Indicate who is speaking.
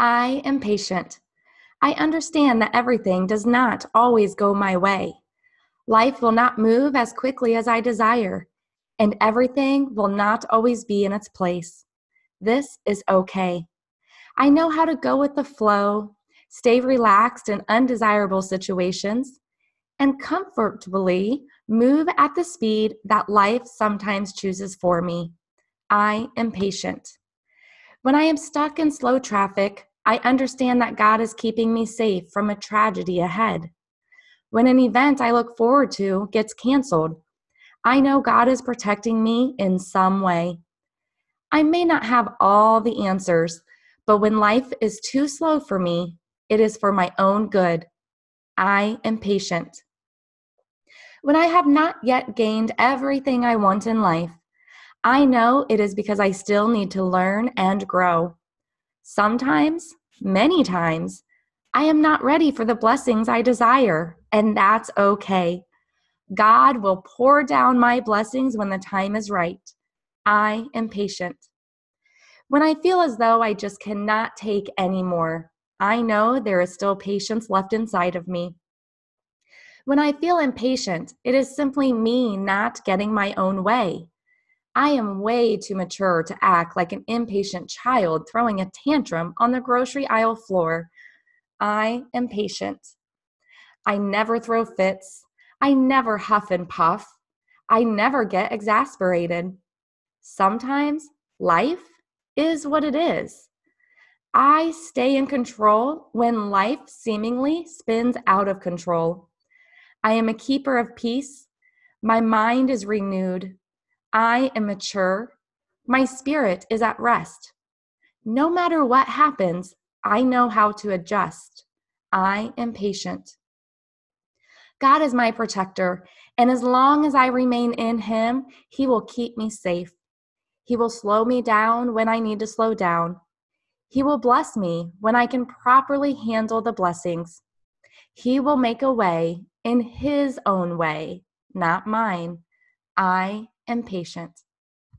Speaker 1: I am patient. I understand that everything does not always go my way. Life will not move as quickly as I desire, and everything will not always be in its place. This is okay. I know how to go with the flow, stay relaxed in undesirable situations, and comfortably move at the speed that life sometimes chooses for me. I am patient. When I am stuck in slow traffic, I understand that God is keeping me safe from a tragedy ahead. When an event I look forward to gets canceled, I know God is protecting me in some way. I may not have all the answers, but when life is too slow for me, it is for my own good. I am patient. When I have not yet gained everything I want in life, I know it is because I still need to learn and grow. Sometimes, many times, I am not ready for the blessings I desire, and that's okay. God will pour down my blessings when the time is right. I am patient. When I feel as though I just cannot take any more, I know there is still patience left inside of me. When I feel impatient, it is simply me not getting my own way. I am way too mature to act like an impatient child throwing a tantrum on the grocery aisle floor. I am patient. I never throw fits. I never huff and puff. I never get exasperated. Sometimes life is what it is. I stay in control when life seemingly spins out of control. I am a keeper of peace. My mind is renewed. I am mature. My spirit is at rest. No matter what happens, I know how to adjust. I am patient. God is my protector, and as long as I remain in Him, He will keep me safe. He will slow me down when I need to slow down. He will bless me when I can properly handle the blessings. He will make a way in His own way, not mine. I am patient.